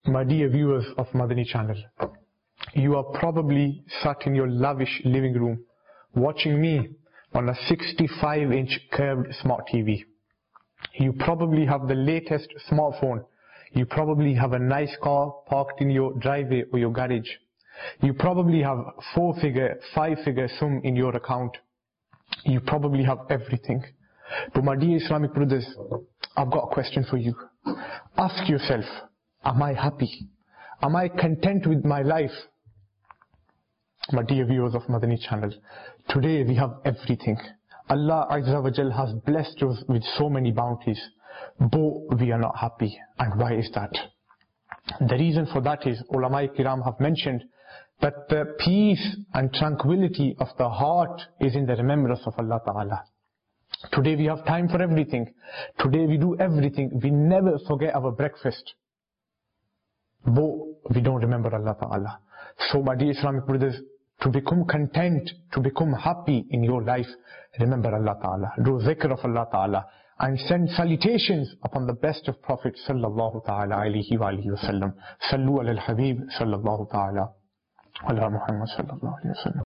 My dear viewers of Madani channel, you are probably sat in your lavish living room watching me on a 65-inch curved smart TV. You probably have the latest smartphone. You probably have a nice car parked in your driveway or your garage. You probably have 4-figure, 5-figure sum in your account. You probably have everything. But my dear Islamic brothers, I've got a question for you. Ask yourself, am I happy? Am I content with my life? My dear viewers of Madani channel, today we have everything. Allah Azza wa Jal has blessed us with so many bounties, but we are not happy. And why is that? The reason for that is, ulama kiram have mentioned that the peace and tranquility of the heart is in the remembrance of Allah Ta'ala. Today we have time for everything. Today we do everything. We never forget our breakfast, but we don't remember Allah Ta'ala. So my dear Islamic brothers, to become content, to become happy in your life, remember Allah Ta'ala, do zikr of Allah Ta'ala, and send salutations upon the best of Prophet sallallahu ta'ala alayhi wa alihi wa sallam. Sallu ala al-Habib sallallahu ta'ala ala Muhammad sallallahu alayhi wa sallam.